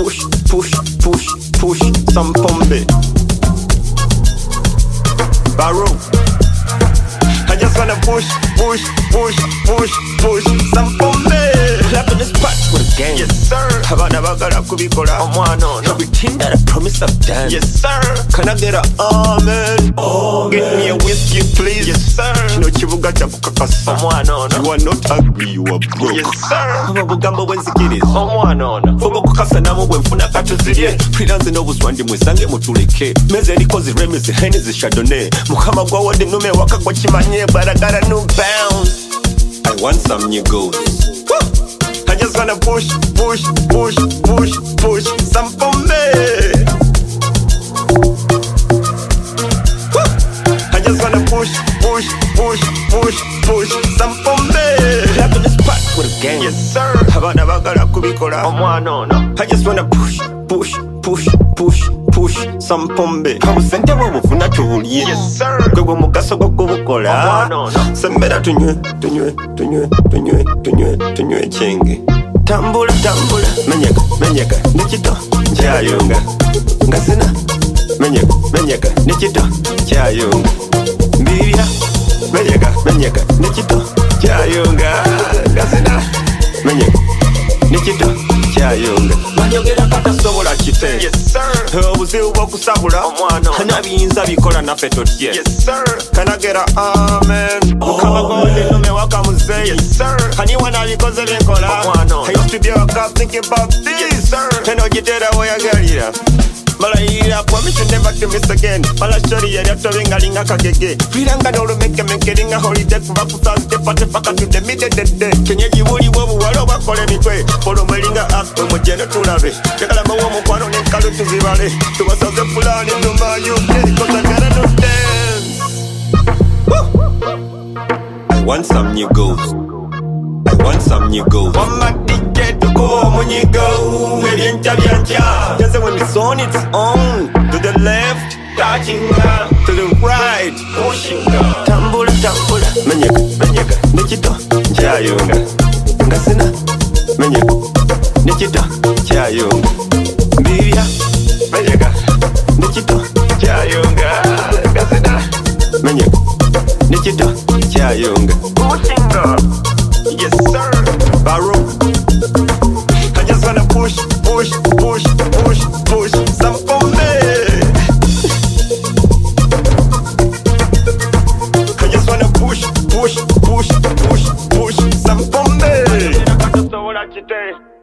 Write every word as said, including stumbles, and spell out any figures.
push, push, push, push, some pombe. Barrow. I just wanna push, push, push, push, push, some pombe. Clap in this spot with a gang. Yes sir. Abana bagala kubikola omwana ono. Everything that I promise I've done. Yes sir. Can I get a amen? Oh, get me a whiskey please. Yes sir. Kino kibuga kya kukakasa omwana ono. You are not ugly, you are broke. Yes sir. Ababugambo bwenzikiriza omwana ono. Fuba kukasa namo bwenfuna katuzirye. Freelance n'obuswandi mwesange mutuleke. Meze erikozi remezi Hennessy Chardonnay. Mukama gwa wode nume waka gwa kimanye. But I got a new bounce. I want some new goals. Woo! I just wanna push, push, push, push, push some for me. Woo! I just wanna push, push, push, push, push some for me. Clap in the spot with a gang. Yes sir. Abana bagala kubikola omwana ono. I just wanna push, push, push, push, push some pombe. Kabusente bwobufuna tubulye. Yes sir. Gwe mugaso gwo kubukola omwana ono. Sembera tunywe, tunywe, tunywe, tunywe, tunywe, tunywe chenge. Tambula, tambula, menyeka, menyeka, nikito, chayunga. Ngasina, menyeka, menyeka, nikito, chayunga. Mbirya, menyeka, menyeka, nikito, chayunga. Ngasina, menyeka, nikito, chayunga. Manyogera kata sobola kite. Yes sir. Obuzibu bw'okusabula omwana ono. Nabiyinza bikola naffe totye. Yes sir. Can I get a amen? Mukama gode nume waka muzeyi. Yes sir. Anyone abikoze byenkola omwana ono. I used to be a cop thinking about this. Yes sir. Eno gitera weyagalira. Malayira promise you never to miss again. Malashori yali atobenga linga kagege. Firanga n'olumeke menke linga holiday kuba kusanze pate paka to the mid the day. Kenyeji buli bwobu walo bakole mitwe. Polo melinga akwe mujene tulabe. Tekala mawo mukwano n'enkalu tuzibale. Tubasaze fulani tumanyu. Cause I gotta do dance. Woo! I want some new goals. I want some new goals. One my ticket to go munyigo. Eriencha biancha. Just when it's on its own. To the left, touching up. To the right, pushing up. Tambula, tambula. Menyeka, menyeka. Nikito, chayunga. Ngasina, menyeka. Nikito, chayunga. Mbirya, menyeka. Nikito, chayunga. Ngasina, menyeka. Nikito, chayunga. Pushing up. Yes sir. Barrow. I just wanna push, push, push, push, push some for me. I just wanna push, push, push, push, push some for me.